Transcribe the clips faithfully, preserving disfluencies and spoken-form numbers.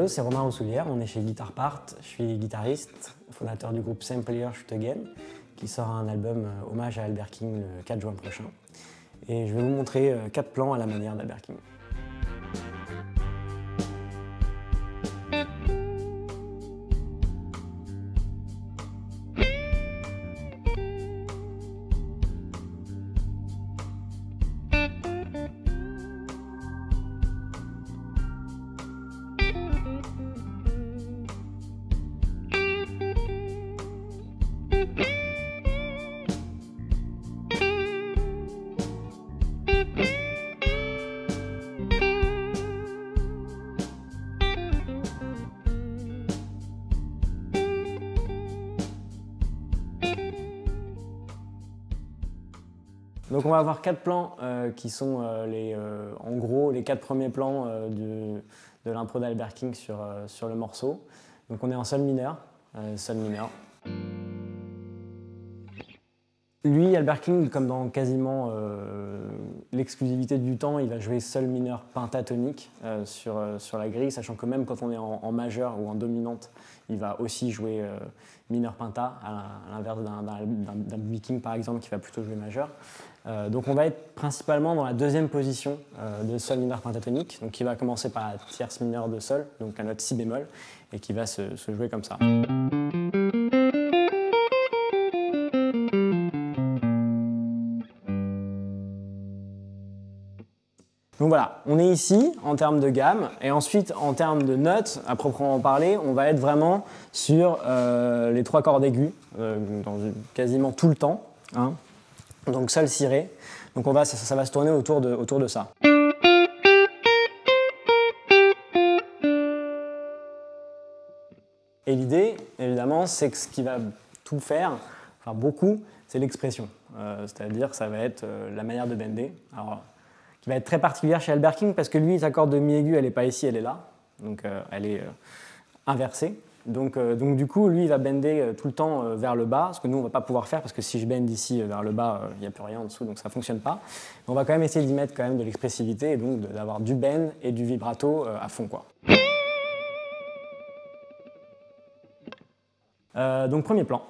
Hello, c'est Romain Roussoulière, on est chez Guitar Part. Je suis guitariste, fondateur du groupe Same Player Shoot Again, qui sort un album euh, hommage à Albert King le quatre juin prochain. Et je vais vous montrer euh, quatre plans à la manière d'Albert King. Donc on va avoir quatre plans euh, qui sont euh, les, euh, en gros les quatre premiers plans euh, du, de l'impro d'Albert King sur, euh, sur le morceau. Donc on est en sol mineur, euh, sol mineur. Lui, Albert King, comme dans quasiment euh, l'exclusivité du temps, il va jouer sol mineur pentatonique euh, sur, euh, sur la grille, sachant que même quand on est en, en majeur ou en dominante, il va aussi jouer euh, mineur penta, à l'inverse d'un B B King par exemple qui va plutôt jouer majeur. Euh, donc on va être principalement dans la deuxième position euh, de sol mineur pentatonique, donc qui va commencer par la tierce mineure de sol, donc la note si bémol, et qui va se, se jouer comme ça. Donc voilà, on est ici en termes de gamme, et ensuite en termes de notes, à proprement parler, on va être vraiment sur euh, les trois cordes aiguës, euh, dans, quasiment tout le temps. Hein. Donc sol, si, ré. Donc on va, ça, ça va se tourner autour de, autour de ça. Et l'idée, évidemment, c'est que ce qui va tout faire, enfin beaucoup, c'est l'expression. Euh, C'est-à-dire que ça va être euh, la manière de bender. Alors, qui va être très particulière chez Albert King parce que lui, sa corde de mi aigu, elle n'est pas ici, elle est là. Donc euh, elle est euh, inversée. Donc, euh, donc du coup, lui, il va bender euh, tout le temps euh, vers le bas, ce que nous, on ne va pas pouvoir faire parce que si je bende ici euh, vers le bas, il euh, n'y a plus rien en dessous, donc ça ne fonctionne pas. Mais on va quand même essayer d'y mettre quand même de l'expressivité et donc d'avoir du bend et du vibrato euh, à fond, quoi. Euh, donc premier plan.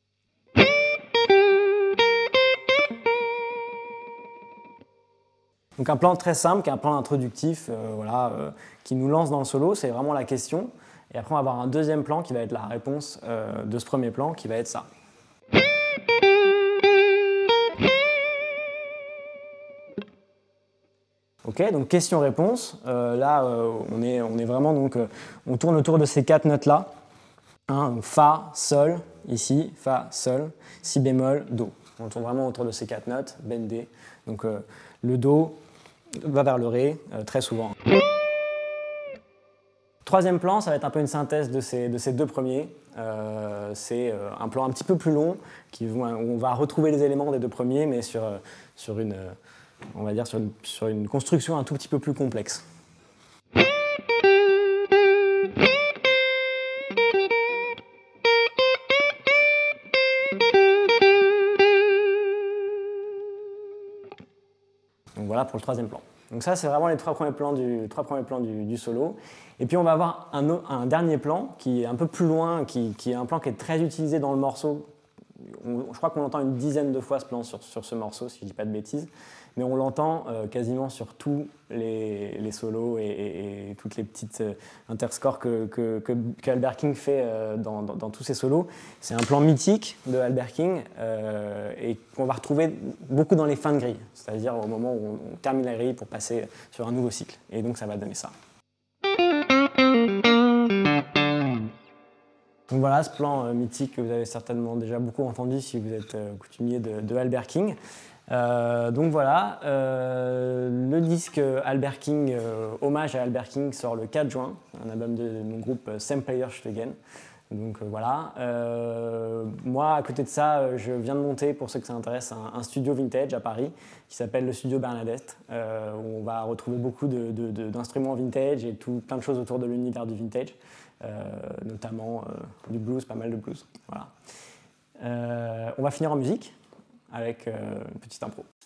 Donc un plan très simple, qui est un plan introductif, euh, voilà, euh, qui nous lance dans le solo, c'est vraiment la question. Et après on va avoir un deuxième plan qui va être la réponse euh, de ce premier plan, qui va être ça. Ok, donc question-réponse. Euh, là, euh, on, est, on est vraiment donc, euh, on tourne autour de ces quatre notes-là. Hein, donc Fa, Sol, ici, Fa, Sol, Si bémol, Do. On tourne vraiment autour de ces quatre notes, bendé. Donc euh, le Do va vers le Ré, euh, très souvent. Troisième plan, ça va être un peu une synthèse de ces, de ces deux premiers. Euh, c'est euh, un plan un petit peu plus long, qui, où on va retrouver les éléments des deux premiers, mais sur, euh, sur, une, euh, on va dire sur, une, sur une construction un tout petit peu plus complexe. Donc voilà pour le troisième plan. Donc ça, c'est vraiment les trois premiers plans du, trois premiers plans du, du solo. Et puis on va avoir un, un dernier plan qui est un peu plus loin, qui, qui est un plan qui est très utilisé dans le morceau. On, je crois qu'on l'entend une dizaine de fois ce plan sur, sur ce morceau, si je ne dis pas de bêtises. Mais on l'entend euh, quasiment sur tous les, les solos et, et, et toutes les petites euh, interscores que, que, que, qu'Albert King fait euh, dans, dans, dans tous ses solos. C'est un plan mythique de Albert King euh, et qu'on va retrouver beaucoup dans les fins de grille, c'est-à-dire au moment où on, on termine la grille pour passer sur un nouveau cycle. Et donc ça va donner ça. Donc voilà ce plan euh, mythique que vous avez certainement déjà beaucoup entendu si vous êtes euh, coutumier de, de Albert King. Euh, donc voilà, euh, le disque Albert King, euh, hommage à Albert King, sort le quatre juin, un album de, de mon groupe Same Player Shoot Again. Donc euh, voilà, euh, moi à côté de ça, je viens de monter, pour ceux que ça intéresse, un, un studio vintage à Paris qui s'appelle le studio Bernadette, euh, où on va retrouver beaucoup de, de, de, d'instruments vintage et tout, plein de choses autour de l'univers du vintage, euh, notamment euh, du blues, pas mal de blues. Voilà. Euh, on va finir en musique avec euh, une petite impro.